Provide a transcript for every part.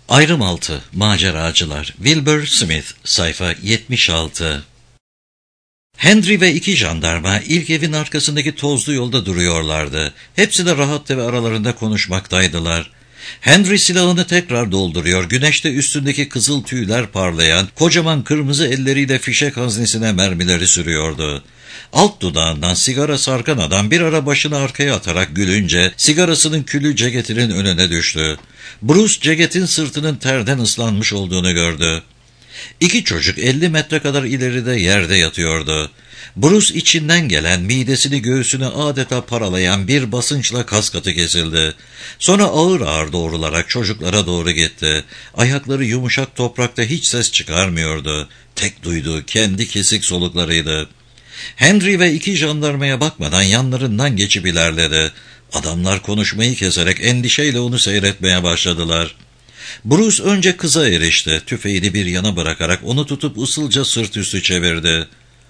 Ayrım 6. Maceracılar. Wilbur Smith. Sayfa 76. Henry ve iki jandarma ilk evin arkasındaki tozlu yolda duruyorlardı. Hepsi de rahat ve aralarında konuşmaktaydılar. Henry silahını tekrar dolduruyor, güneşte üstündeki kızıl tüyler parlayan, kocaman kırmızı elleriyle fişek haznesine mermileri sürüyordu. Alt dudağından sigara sarkan adam bir ara başını arkaya atarak gülünce sigarasının külü ceketin önüne düştü. Bruce ceketin sırtının terden ıslanmış olduğunu gördü. İki çocuk 50 metre kadar ileride yerde yatıyordu. Bruce içinden gelen, midesini göğsünü adeta paralayan bir basınçla kaskatı kesildi. Sonra ağır ağır doğrularak çocuklara doğru gitti. Ayakları yumuşak toprakta hiç ses çıkarmıyordu. Tek duyduğu kendi kesik soluklarıydı. Henry ve iki jandarmaya bakmadan yanlarından geçip ilerledi. Adamlar konuşmayı keserek endişeyle onu seyretmeye başladılar. Bruce önce kıza erişti. Tüfeğini bir yana bırakarak onu tutup usulca sırt üstü çevirdi.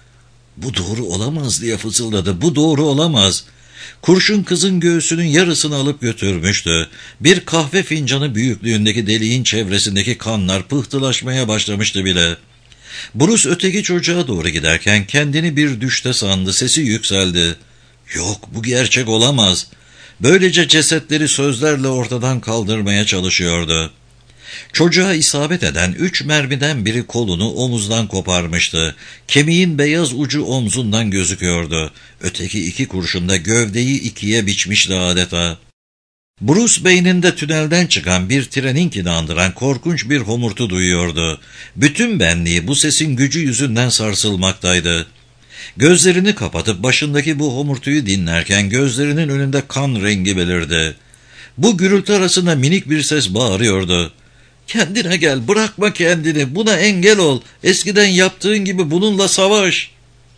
"Bu doğru olamaz," diye fısıldadı. "Bu doğru olamaz." Kurşun kızın göğsünün yarısını alıp götürmüştü. Bir kahve fincanı büyüklüğündeki deliğin çevresindeki kanlar pıhtılaşmaya başlamıştı bile. Bruce öteki çocuğa doğru giderken kendini bir düşte sandı. Sesi yükseldi. "Yok, bu gerçek olamaz." Böylece cesetleri sözlerle ortadan kaldırmaya çalışıyordu. Çocuğa isabet eden 3 mermiden biri kolunu omuzdan koparmıştı. Kemiğin beyaz ucu omzundan gözüküyordu. Öteki 2 kurşunda gövdeyi 2'ye biçmişti adeta. Bruce beyninde tünelden çıkan bir treninkini andıran korkunç bir homurtu duyuyordu. Bütün benliği bu sesin gücü yüzünden sarsılmaktaydı. Gözlerini kapatıp başındaki bu homurtuyu dinlerken gözlerinin önünde kan rengi belirdi. Bu gürültü arasında minik bir ses bağırıyordu. "Kendine gel, bırakma kendini, buna engel ol, eskiden yaptığın gibi bununla savaş."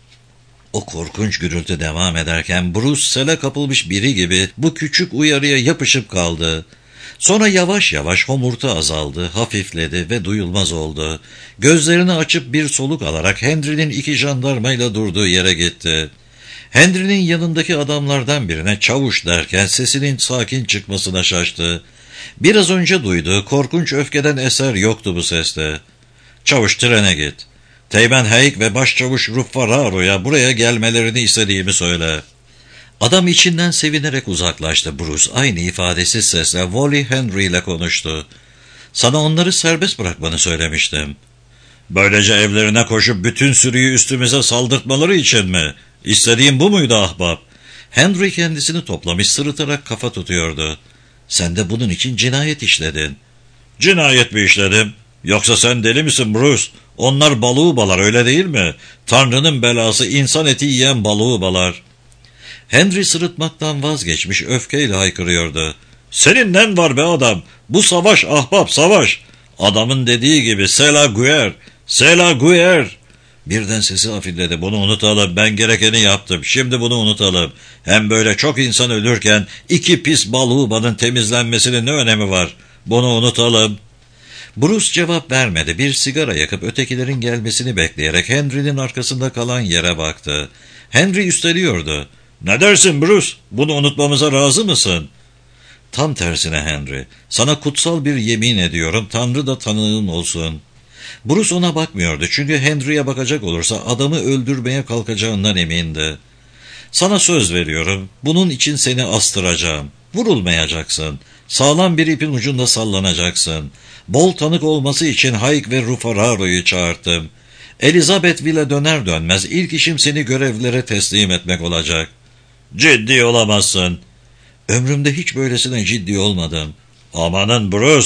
O korkunç gürültü devam ederken Bruce sele kapılmış biri gibi bu küçük uyarıya yapışıp kaldı. Sonra yavaş yavaş homurtu azaldı, hafifledi ve duyulmaz oldu. Gözlerini açıp bir soluk alarak Henry'nin 2 jandarmayla durduğu yere gitti. Henry'nin yanındaki adamlardan birine "çavuş" derken sesinin sakin çıkmasına şaştı. Biraz önce duyduğu korkunç öfkeden eser yoktu bu seste. "Çavuş, trene git. Teğmen Hayek ve başçavuş Ruffararo'ya buraya gelmelerini istediğimi söyle." Adam içinden sevinerek uzaklaştı. Bruce aynı ifadesiz sesle Wally Henry ile konuştu. "Sana onları serbest bırakmanı söylemiştim." "Böylece evlerine koşup bütün sürüyü üstümüze saldırtmaları için mi? İstediğin bu muydu ahbap?" Henry kendisini toplamış sırıtarak kafa tutuyordu. "Sen de bunun için cinayet işledin." "Cinayet mi işledim? Yoksa sen deli misin Bruce? Onlar balığı öyle değil mi? Tanrı'nın belası, insan eti yiyen balığı." Henry sırıtmaktan vazgeçmiş, öfkeyle haykırıyordu. "Senin nen var be adam? Bu savaş ahbap, savaş. Adamın dediği gibi c'est la guerre, c'est la guerre." Birden sesi hafifledi. "Bunu unutalım, ben gerekeni yaptım, şimdi bunu unutalım. Hem böyle çok insan ölürken 2 pis balığı temizlenmesinin ne önemi var? Bunu unutalım." Bruce cevap vermedi. Bir sigara yakıp ötekilerin gelmesini bekleyerek Henry'nin arkasında kalan yere baktı. Henry üsteliyordu. "Ne dersin Bruce? Bunu unutmamıza razı mısın?" "Tam tersine Henry. Sana kutsal bir yemin ediyorum. Tanrı da tanığın olsun." Bruce ona bakmıyordu. Çünkü Henry'e bakacak olursa adamı öldürmeye kalkacağından emindi. "Sana söz veriyorum. Bunun için seni astıracağım. Vurulmayacaksın. Sağlam bir ipin ucunda sallanacaksın. Bol tanık olması için Hayek ve Ruffararo'yu çağırttım. Elizabethville'e döner dönmez ilk işim seni görevlere teslim etmek olacak." "Ciddi olamazsın." "Ömrümde hiç böylesine ciddi olmadım." "Amanın Bruce."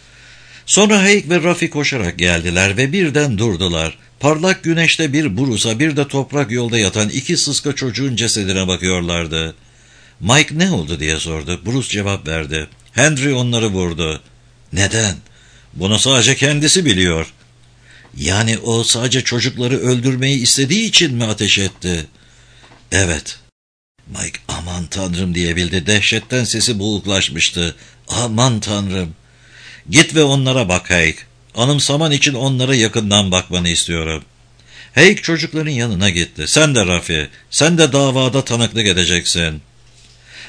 Sonra Hayek ve Rafi koşarak geldiler ve birden durdular. Parlak güneşte bir Bruce'a bir de toprak yolda yatan 2 sıska çocuğun cesedine bakıyorlardı. "Mike ne oldu?" diye sordu. Bruce cevap verdi. "Henry onları vurdu." "Neden?" "Bunu sadece kendisi biliyor." "Yani o sadece çocukları öldürmeyi istediği için mi ateş etti?" "Evet." Mike "Aman Tanrım" diyebildi. Dehşetten sesi boğuklaşmıştı. "Aman Tanrım." "Git ve onlara bak Hayek. Anımsaman için onlara yakından bakmanı istiyorum." Hayek çocukların yanına gitti. "Sen de Rafi, sen de davada tanıklık edeceksin."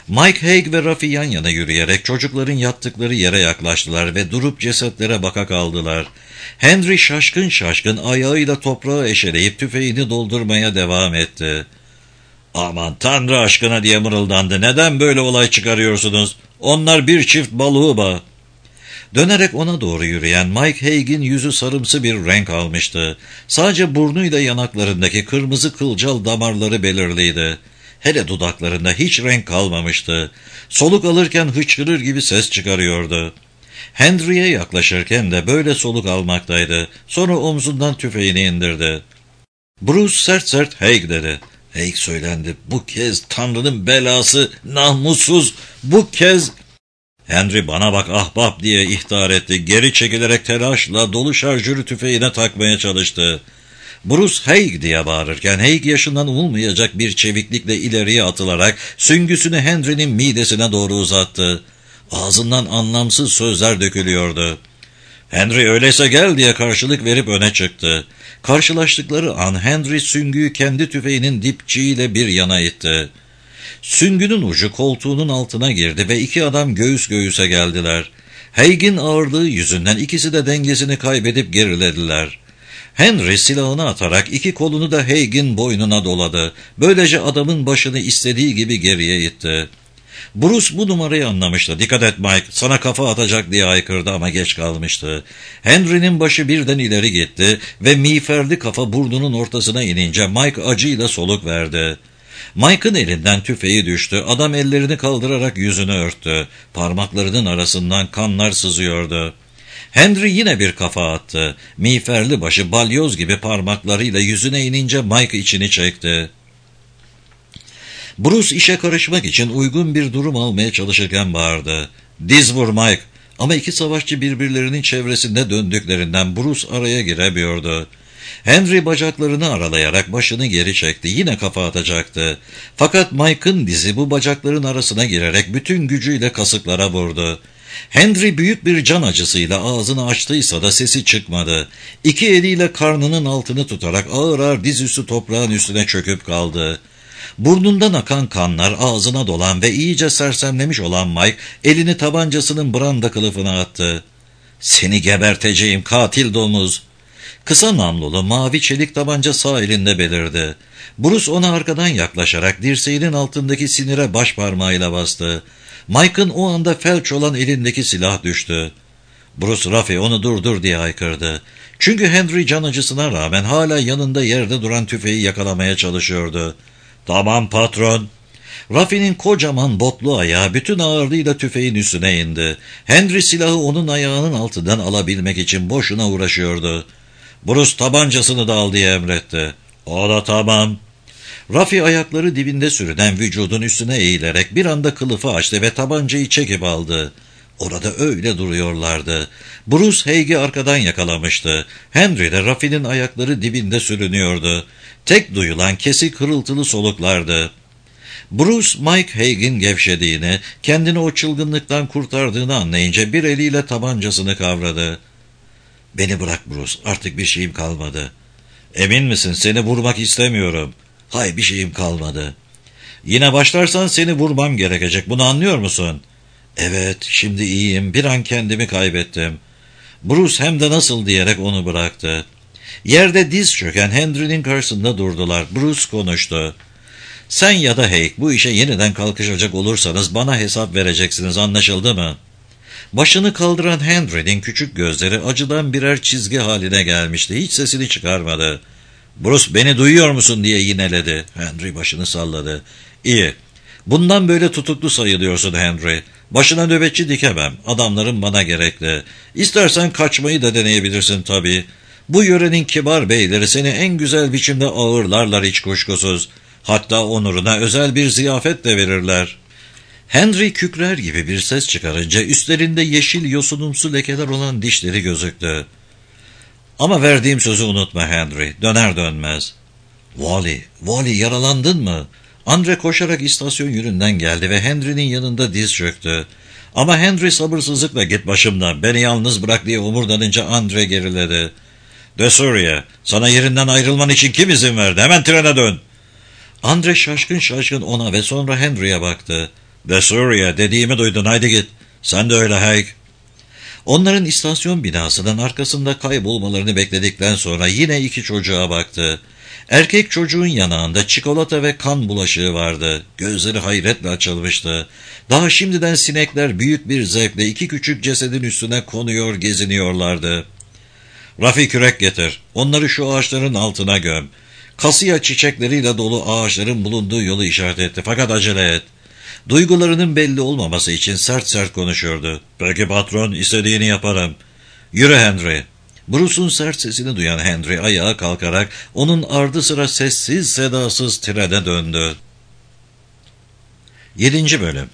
Mike Haig ve Rafi yan yana yürüyerek çocukların yattıkları yere yaklaştılar ve durup cesetlere baka kaldılar. Henry şaşkın şaşkın ayağıyla toprağı eşeleyip tüfeğini doldurmaya devam etti. "Aman Tanrı aşkına," diye mırıldandı. "Neden böyle olay çıkarıyorsunuz? Onlar bir çift balığı." Dönerek ona doğru yürüyen Mike Haig'in yüzü sarımsı bir renk almıştı. Sadece burnuyla yanaklarındaki kırmızı kılcal damarları belirliydi. Hele dudaklarında hiç renk kalmamıştı. Soluk alırken hıçkırır gibi ses çıkarıyordu. Henry'e yaklaşırken de böyle soluk almaktaydı. Sonra omzundan tüfeğini indirdi. "Bruce, sert sert Haig," dedi. Haig söylendi. "Bu kez Tanrı'nın belası, namussuz, bu kez..." "Henry, bana bak ahbap," diye ihtar etti. Geri çekilerek telaşla dolu şarjörü tüfeğine takmaya çalıştı. Bruce Haig diye bağırırken Haig yaşından umulmayacak bir çeviklikle ileriye atılarak süngüsünü Henry'nin midesine doğru uzattı. Ağzından anlamsız sözler dökülüyordu. "Henry, öyleyse gel," diye karşılık verip öne çıktı. Karşılaştıkları an Henry süngüyü kendi tüfeğinin dipçiğiyle bir yana itti. Süngünün ucu koltuğunun altına girdi ve iki adam göğüs göğüse geldiler. Haig'in ağırlığı yüzünden ikisi de dengesini kaybedip gerilediler. Henry silahını atarak iki kolunu da Haig'in boynuna doladı. Böylece adamın başını istediği gibi geriye itti. Bruce bu numarayı anlamıştı. "Dikkat et Mike, sana kafa atacak," diye haykırdı ama geç kalmıştı. Henry'nin başı birden ileri gitti ve miğferli kafa burnunun ortasına inince Mike acıyla soluk verdi. Mike'ın elinden tüfeği düştü. Adam ellerini kaldırarak yüzünü örttü. Parmaklarının arasından kanlar sızıyordu. Henry yine bir kafa attı. Miğferli başı balyoz gibi parmaklarıyla yüzüne inince Mike içini çekti. Bruce işe karışmak için uygun bir durum almaya çalışırken bağırdı. "Diz vur Mike!" Ama iki savaşçı birbirlerinin çevresinde döndüklerinden Bruce araya giremiyordu. Henry bacaklarını aralayarak başını geri çekti. Yine kafa atacaktı. Fakat Mike'ın dizi bu bacakların arasına girerek bütün gücüyle kasıklara vurdu. Henry büyük bir can acısıyla ağzını açtıysa da sesi çıkmadı. İki eliyle karnının altını tutarak ağır ağır dizüstü toprağın üstüne çöküp kaldı. Burnundan akan kanlar ağzına dolan ve iyice sersemlemiş olan Mike elini tabancasının branda kılıfına attı. "Seni geberteceğim katil domuz!" Kısa namlulu mavi çelik tabanca sağ elinde belirdi. Bruce ona arkadan yaklaşarak dirseğinin altındaki sinire baş parmağıyla bastı. Mike'ın o anda felç olan elindeki silah düştü. Bruce, "Rafi, onu durdur," diye haykırdı. Çünkü Henry can acısına rağmen hala yanında yerde duran tüfeği yakalamaya çalışıyordu. "Tamam patron." Rafi'nin kocaman botlu ayağı bütün ağırlığıyla tüfeğin üstüne indi. Henry silahı onun ayağının altından alabilmek için boşuna uğraşıyordu. Bruce tabancasını da al diye emretti. "O da tamam." Rafi ayakları dibinde sürünen vücudun üstüne eğilerek bir anda kılıfı açtı ve tabancayı çekip aldı. Orada öyle duruyorlardı. Bruce Haig'i arkadan yakalamıştı. Henry de Rafi'nin ayakları dibinde sürünüyordu. Tek duyulan kesik hırıltılı soluklardı. Bruce, Mike Haig'in gevşediğini, kendini o çılgınlıktan kurtardığını anlayınca bir eliyle tabancasını kavradı. "Beni bırak Bruce, artık bir şeyim kalmadı." "Emin misin? Seni vurmak istemiyorum." "Hayır, bir şeyim kalmadı." "Yine başlarsan seni vurmam gerekecek, bunu anlıyor musun?" "Evet, şimdi iyiyim, bir an kendimi kaybettim." Bruce hem de nasıl diyerek onu bıraktı. Yerde diz çöken Henry'nin karşısında durdular. Bruce konuştu. "Sen ya da Haig bu işe yeniden kalkışacak olursanız bana hesap vereceksiniz, anlaşıldı mı?" Başını kaldıran Henry'nin küçük gözleri acıdan birer çizgi haline gelmişti. Hiç sesini çıkarmadı. "Bruce, beni duyuyor musun?" diye yineledi. Henry başını salladı. "İyi. Bundan böyle tutuklu sayılıyorsun Henry. Başına nöbetçi dikemem. Adamlarım bana gerekli. İstersen kaçmayı da deneyebilirsin tabii. Bu yörenin kibar beyleri seni en güzel biçimde ağırlarlar hiç kuşkusuz. Hatta onuruna özel bir ziyafet de verirler." Henry kükrer gibi bir ses çıkarınca üstlerinde yeşil yosunumsu lekeler olan dişleri gözüktü. "Ama verdiğim sözü unutma Henry, döner dönmez." Wally, yaralandın mı?" Andre koşarak istasyon yönünden geldi ve Henry'nin yanında diz çöktü. Ama Henry sabırsızlıkla "Git başımdan, beni yalnız bırak," diye omurdanınca Andre geriledi. "De Surya, sana yerinden ayrılman için kim izin verdi? Hemen trene dön." Andre şaşkın şaşkın ona ve sonra Henry'e baktı. "The Surya, dediğimi duydun, haydi git. Sen de öyle Hank." Onların istasyon binasının arkasında kaybolmalarını bekledikten sonra yine iki çocuğa baktı. Erkek çocuğun yanağında çikolata ve kan bulaşığı vardı. Gözleri hayretle açılmıştı. Daha şimdiden sinekler büyük bir zevkle iki küçük cesedin üstüne konuyor, geziniyorlardı. "Rafi, kürek getir. Onları şu ağaçların altına göm." Kasıya çiçekleriyle dolu ağaçların bulunduğu yolu işaret etti. "Fakat acele et." Duygularının belli olmaması için sert sert konuşuyordu. "Peki patron, istediğini yaparım." "Yürü Henry." Bruce'un sert sesini duyan Henry ayağa kalkarak onun ardı sıra sessiz sedasız trene döndü. 7. Bölüm.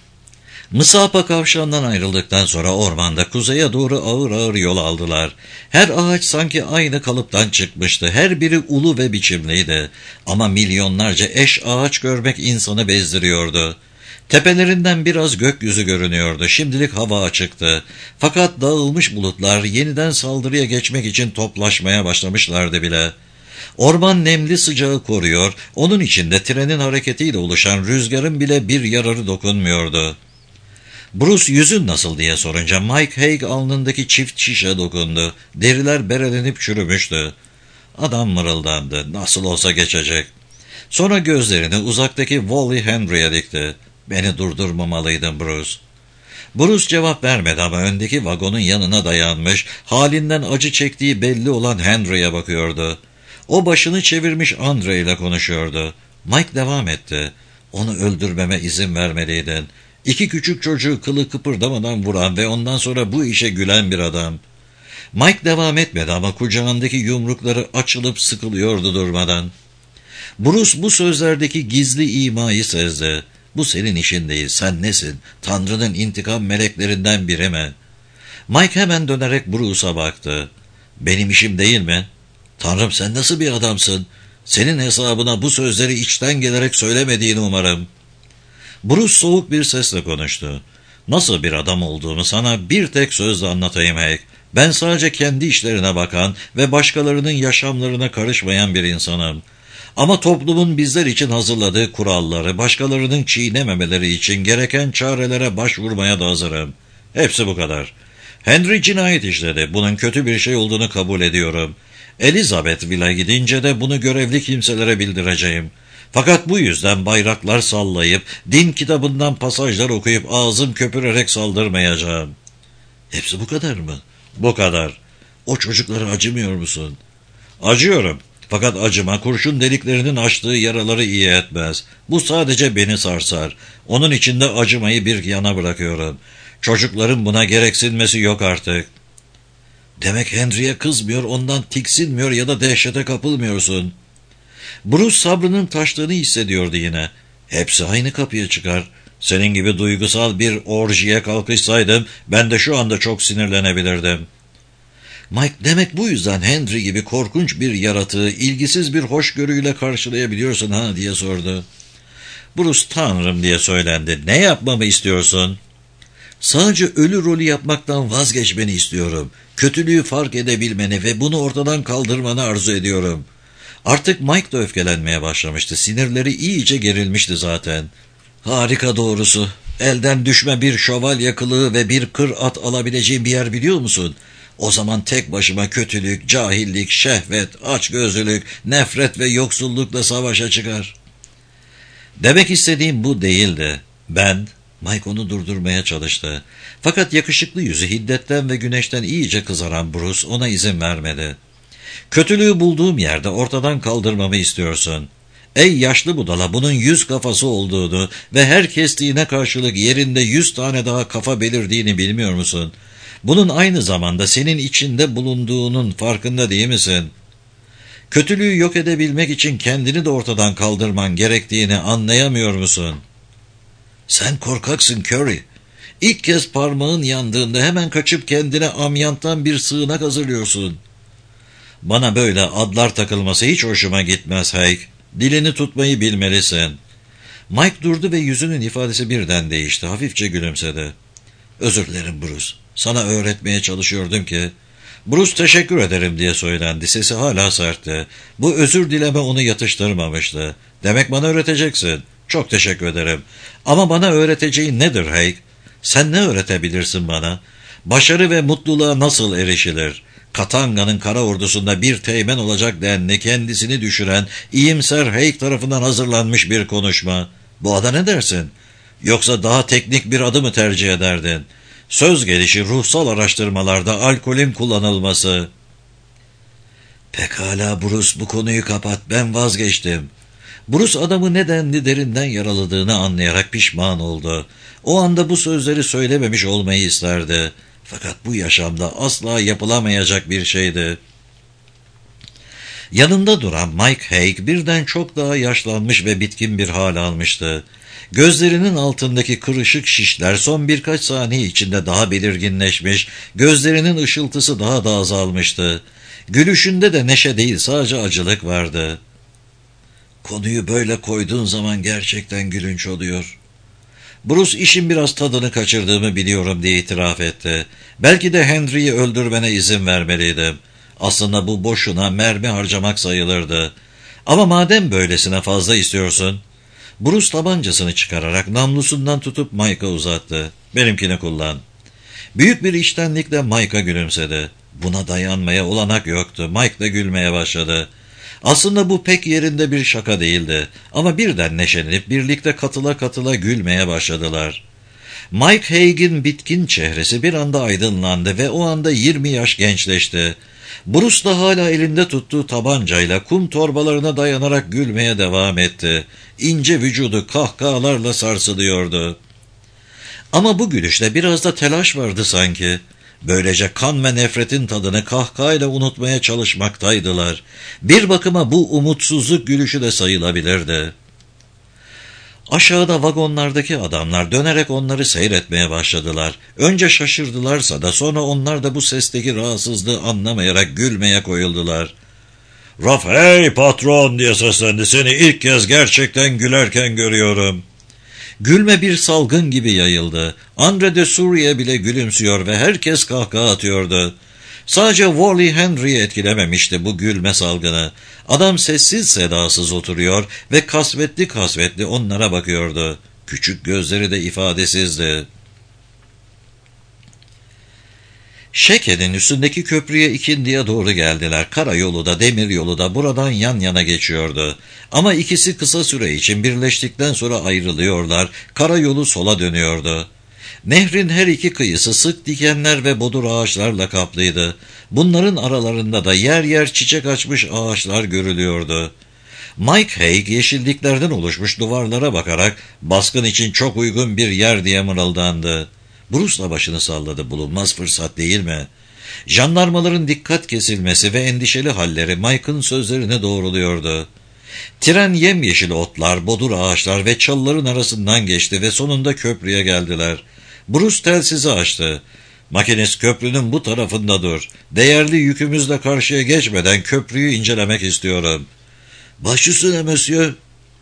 Mısapa kavşağından ayrıldıktan sonra ormanda kuzeye doğru ağır ağır yol aldılar. Her ağaç sanki aynı kalıptan çıkmıştı. Her biri ulu ve biçimliydi. Ama milyonlarca eş ağaç görmek insanı bezdiriyordu. Tepelerinden biraz gökyüzü görünüyordu. Şimdilik hava açıktı. Fakat dağılmış bulutlar yeniden saldırıya geçmek için toplaşmaya başlamışlardı bile. Orman nemli sıcağı koruyor, onun içinde trenin hareketiyle oluşan rüzgarın bile bir yararı dokunmuyordu. Bruce "yüzün nasıl?" diye sorunca Mike Haig alnındaki çift şişe dokundu. Deriler berelenip çürümüştü. Adam mırıldandı. "Nasıl olsa geçecek." Sonra gözlerini uzaktaki Wally Henry'e dikti. "Beni durdurmamalıydın Bruce." Bruce cevap vermedi ama öndeki vagonun yanına dayanmış, halinden acı çektiği belli olan Henry'e bakıyordu. O başını çevirmiş Andre ile konuşuyordu. Mike devam etti. "Onu öldürmeme izin vermeliydin. İki küçük çocuğu kılı kıpırdamadan vuran ve ondan sonra bu işe gülen bir adam." Mike devam etmedi ama kucağındaki yumrukları açılıp sıkılıyordu durmadan. Bruce bu sözlerdeki gizli imayı sezdi. "Bu senin işin değil, sen nesin? Tanrı'nın intikam meleklerinden biri mi?" Mike hemen dönerek Bruce'a baktı. "Benim işim değil mi?" "Tanrım, sen nasıl bir adamsın? Senin hesabına bu sözleri içten gelerek söylemediğini umarım." Bruce soğuk bir sesle konuştu. "Nasıl bir adam olduğumu sana bir tek sözle anlatayım Hank. Ben sadece kendi işlerine bakan ve başkalarının yaşamlarına karışmayan bir insanım. Ama toplumun bizler için hazırladığı kuralları başkalarının çiğnememeleri için gereken çarelere başvurmaya da hazırım. Hepsi bu kadar. Henry cinayet işledi. Bunun kötü bir şey olduğunu kabul ediyorum. Elizabethville'a gidince de bunu görevli kimselere bildireceğim. Fakat bu yüzden bayraklar sallayıp, din kitabından pasajlar okuyup ağzım köpürerek saldırmayacağım." "Hepsi bu kadar mı?" "Bu kadar." "O çocuklara acımıyor musun?" "Acıyorum. Fakat acıma kurşun deliklerinin açtığı yaraları iyi etmez. Bu sadece beni sarsar. Onun için de acımayı bir yana bırakıyorum. Çocukların buna gereksinmesi yok artık." "Demek Henry'e kızmıyor, ondan tiksinmiyor ya da dehşete kapılmıyorsun." Bruce sabrının taştığını hissediyordu yine. "Hepsi aynı kapıya çıkar. Senin gibi duygusal bir orjiye kalkışsaydım ben de şu anda çok sinirlenebilirdim." "Mike, demek bu yüzden Henry gibi korkunç bir yaratığı ilgisiz bir hoşgörüyle karşılayabiliyorsun ha?" diye sordu. Bruce "Tanrım" diye söylendi. "Ne yapmamı istiyorsun?" "Sadece ölü rolü yapmaktan vazgeçmeni istiyorum. Kötülüğü fark edebilmeni ve bunu ortadan kaldırmanı arzu ediyorum." Artık Mike da öfkelenmeye başlamıştı. Sinirleri iyice gerilmişti zaten. "Harika doğrusu. Elden düşme bir şövalye kılığı ve bir kır at alabileceğim bir yer biliyor musun? O zaman tek başıma kötülük, cahillik, şehvet, açgözlülük, nefret ve yoksullukla savaşa çıkar." "Demek istediğim bu değildi. Mike onu durdurmaya çalıştı. Fakat yakışıklı yüzü hiddetten ve güneşten iyice kızaran Bruce ona izin vermedi. "Kötülüğü bulduğum yerde ortadan kaldırmamı istiyorsun. Ey yaşlı budala, bunun 100 kafası olduğunu ve her kestiğine karşılık yerinde 100 tane daha kafa belirdiğini bilmiyor musun? Bunun aynı zamanda senin içinde bulunduğunun farkında değil misin? Kötülüğü yok edebilmek için kendini de ortadan kaldırman gerektiğini anlayamıyor musun?" "Sen korkaksın Curry. İlk kez parmağın yandığında hemen kaçıp kendine amyanttan bir sığınak hazırlıyorsun." "Bana böyle adlar takılması hiç hoşuma gitmez Hank. Dilini tutmayı bilmelisin." Mike durdu ve yüzünün ifadesi birden değişti. Hafifçe gülümsedi. "Özür dilerim Bruce. Sana öğretmeye çalışıyordum ki." Bruce "Teşekkür ederim" diye söylendi. Sesi hala sertti. Bu özür dileme onu yatıştırmamıştı. "Demek bana öğreteceksin." Çok teşekkür ederim. Ama bana öğreteceğin nedir Haig? Sen ne öğretebilirsin bana? Başarı ve mutluluğa nasıl erişilir? Katanga'nın kara ordusunda bir teğmen olacak denli kendisini düşüren, iyimser Haig tarafından hazırlanmış bir konuşma. Bu ada ne dersin? Yoksa daha teknik bir adı mı tercih ederdin? Söz gelişi ruhsal araştırmalarda alkolün kullanılması. Pekala Bruce, bu konuyu kapat, ben vazgeçtim. Bruce adamı nedenli derinden yaraladığını anlayarak pişman oldu. O anda bu sözleri söylememiş olmayı isterdi. Fakat bu yaşamda asla yapılamayacak bir şeydi. Yanında duran Mike Haig birden çok daha yaşlanmış ve bitkin bir hal almıştı. Gözlerinin altındaki kırışık şişler son birkaç saniye içinde daha belirginleşmiş, gözlerinin ışıltısı daha da azalmıştı. Gülüşünde de neşe değil, sadece acılık vardı. Konuyu böyle koyduğun zaman gerçekten gülünç oluyor. Bruce, işin biraz tadını kaçırdığımı biliyorum diye itiraf etti. Belki de Henry'yi öldürmene izin vermeliydim. Aslında bu boşuna mermi harcamak sayılırdı. Ama madem böylesine fazla istiyorsun... Bruce tabancasını çıkararak namlusundan tutup Mike'a uzattı. Benimkini kullan. Büyük bir içtenlikle Mike'a gülümsedi. Buna dayanmaya olanak yoktu. Mike de gülmeye başladı. Aslında bu pek yerinde bir şaka değildi. Ama birden neşelenip birlikte katıla katıla gülmeye başladılar. Mike Haig'in bitkin çehresi bir anda aydınlandı ve o anda 20 yaş gençleşti. Bruce da hala elinde tuttuğu tabancayla kum torbalarına dayanarak gülmeye devam etti. İnce vücudu kahkahalarla sarsılıyordu. Ama bu gülüşte biraz da telaş vardı sanki. Böylece kan ve nefretin tadını kahkahayla unutmaya çalışmaktaydılar. Bir bakıma bu umutsuzluk gülüşü de sayılabilirdi. Aşağıda vagonlardaki adamlar dönerek onları seyretmeye başladılar. Önce şaşırdılarsa da sonra onlar da bu sesteki rahatsızlığı anlamayarak gülmeye koyuldular. "Raf, hey patron!" diye seslendi. "Seni ilk kez gerçekten gülerken görüyorum." Gülme bir salgın gibi yayıldı. Andre de Suriye bile gülümsüyor ve herkes kahkaha atıyordu. Sadece Wally Henry'i etkilememişti bu gülme salgını. Adam sessiz sedasız oturuyor ve kasvetli kasvetli onlara bakıyordu. Küçük gözleri de ifadesizdi. Şeke'nin üstündeki köprüye ikindiye doğru geldiler. Karayolu da demiryolu da buradan yan yana geçiyordu. Ama ikisi kısa süre için birleştikten sonra ayrılıyorlar. Karayolu sola dönüyordu. Nehrin her iki kıyısı sık dikenler ve bodur ağaçlarla kaplıydı. Bunların aralarında da yer yer çiçek açmış ağaçlar görülüyordu. Mike Haig yeşilliklerden oluşmuş duvarlara bakarak baskın için çok uygun bir yer diye mırıldandı. Bruce da başını salladı. Bulunmaz fırsat değil mi? Jandarmaların dikkat kesilmesi ve endişeli halleri Mike'ın sözlerini doğruluyordu. Tren yemyeşil otlar, bodur ağaçlar ve çalıların arasından geçti ve sonunda köprüye geldiler. Bruce telsizi açtı. "Makinist, köprünün bu tarafında dur. Değerli yükümüzle karşıya geçmeden köprüyü incelemek istiyorum." "Baş üstüne monsieur."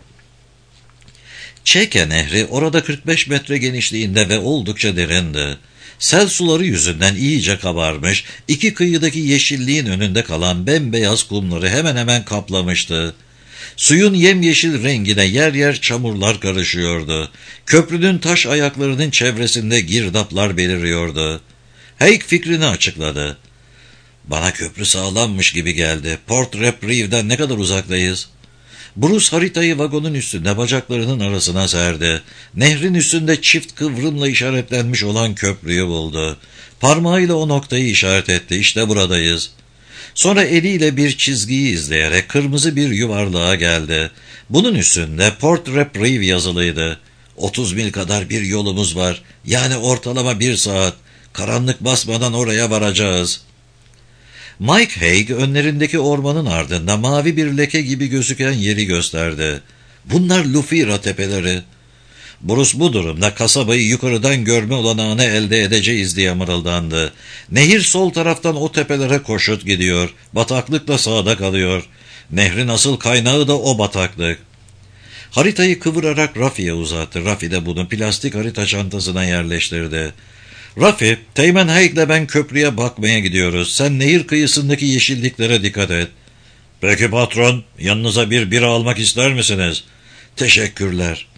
Çeke Nehri orada 45 metre genişliğinde ve oldukça derindi. Sel suları yüzünden iyice kabarmış, iki kıyıdaki yeşilliğin önünde kalan bembeyaz kumları hemen hemen kaplamıştı. Suyun yemyeşil rengine yer yer çamurlar karışıyordu. Köprünün taş ayaklarının çevresinde girdaplar beliriyordu. Haig fikrini açıkladı. "Bana köprü sağlammış gibi geldi. Port Reprieve'den ne kadar uzaktayız?" Bruce haritayı vagonun üstünde bacaklarının arasına serdi. Nehrin üstünde çift kıvrımla işaretlenmiş olan köprüyü buldu. Parmağıyla o noktayı işaret etti. "İşte buradayız." Sonra eliyle bir çizgiyi izleyerek kırmızı bir yuvarlığa geldi. Bunun üstünde Port Reprieve yazılıydı. 30 mil kadar bir yolumuz var. Yani ortalama 1 saat. Karanlık basmadan oraya varacağız. Mike Haig önlerindeki ormanın ardında mavi bir leke gibi gözüken yeri gösterdi. "Bunlar Lufira tepeleri." Bruce bu durumda kasabayı yukarıdan görme olanağını elde edeceğiz diye mırıldandı. "Nehir sol taraftan o tepelere koşut gidiyor. Bataklık da sağda kalıyor. Nehrin asıl kaynağı da o bataklık." Haritayı kıvırarak Rafi'ye uzattı. Rafi de bunu plastik harita çantasına yerleştirdi. "Rafi, Teğmen Haig'le ben köprüye bakmaya gidiyoruz. Sen nehir kıyısındaki yeşilliklere dikkat et." "Peki patron, yanınıza bir bira almak ister misiniz?" "Teşekkürler."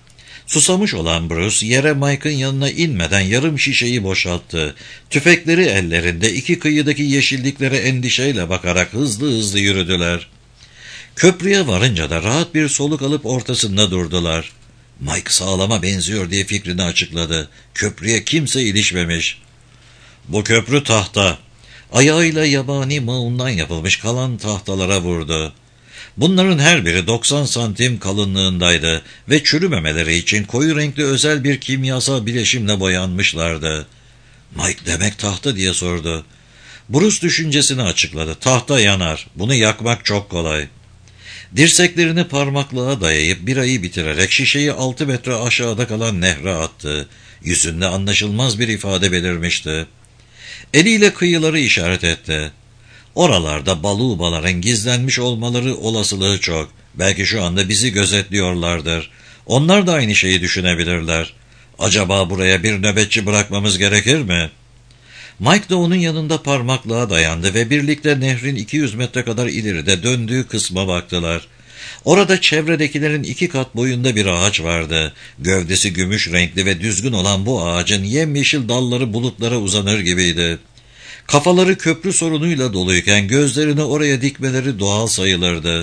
Susamış olan Bruce, yere Mike'ın yanına inmeden yarım şişeyi boşalttı. Tüfekleri ellerinde iki kıyıdaki yeşilliklere endişeyle bakarak hızlı hızlı yürüdüler. Köprüye varınca da rahat bir soluk alıp ortasında durdular. Mike sağlama benziyor diye fikrini açıkladı. Köprüye kimse ilişmemiş. Bu köprü tahta. Ayağıyla yabani mağundan yapılmış kalan tahtalara vurdu. Bunların her biri 90 santim kalınlığındaydı ve çürümemeleri için koyu renkli özel bir kimyasal bileşimle boyanmışlardı. Mike demek tahta diye sordu. Bruce düşüncesini açıkladı. Tahta yanar. Bunu yakmak çok kolay. Dirseklerini parmaklığa dayayıp birayı bitirerek şişeyi 6 metre aşağıda kalan nehre attı. Yüzünde anlaşılmaz bir ifade belirmişti. Eliyle kıyıları işaret etti. Oralarda balubaların gizlenmiş olmaları olasılığı çok. Belki şu anda bizi gözetliyorlardır. Onlar da aynı şeyi düşünebilirler. Acaba buraya bir nöbetçi bırakmamız gerekir mi? Mike de onun yanında parmaklığa dayandı ve birlikte nehrin 200 metre kadar ileride döndüğü kısma baktılar. Orada çevredekilerin 2 kat boyunda bir ağaç vardı. Gövdesi gümüş renkli ve düzgün olan bu ağacın yemyeşil dalları bulutlara uzanır gibiydi. Kafaları köprü sorunuyla doluyken gözlerini oraya dikmeleri doğal sayılırdı.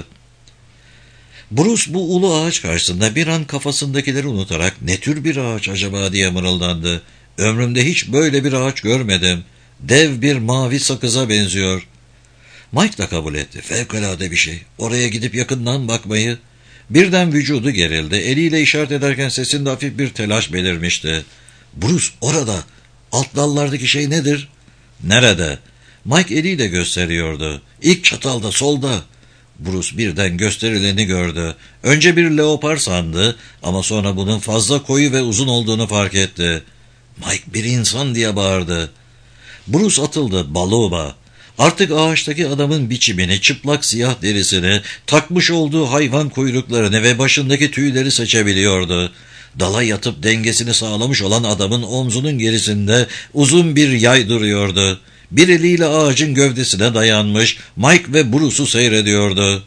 Bruce bu ulu ağaç karşısında bir an kafasındakileri unutarak ne tür bir ağaç acaba diye mırıldandı. Ömrümde hiç böyle bir ağaç görmedim. Dev bir mavi sakıza benziyor. Mike da kabul etti. Fevkalade bir şey. Oraya gidip yakından bakmayı. Birden vücudu gerildi. Eliyle işaret ederken sesinde hafif bir telaş belirmişti. Bruce orada. Alt dallardaki şey nedir? Nerede? Mike eliyle gösteriyordu. İlk çatalda solda. Bruce birden gösterileni gördü. Önce bir leopar sandı ama sonra bunun fazla koyu ve uzun olduğunu fark etti. Mike bir insan diye bağırdı. Bruce atıldı. Baluba. Artık ağaçtaki adamın biçimini, çıplak siyah derisini, takmış olduğu hayvan kuyruklarını ve başındaki tüyleri seçebiliyordu. Dala yatıp dengesini sağlamış olan adamın omzunun gerisinde uzun bir yay duruyordu. Bir eliyle ağacın gövdesine dayanmış, Mike ve Bruce'u seyrediyordu.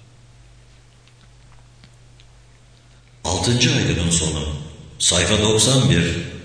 6. aydının sonu. Sayfa 91.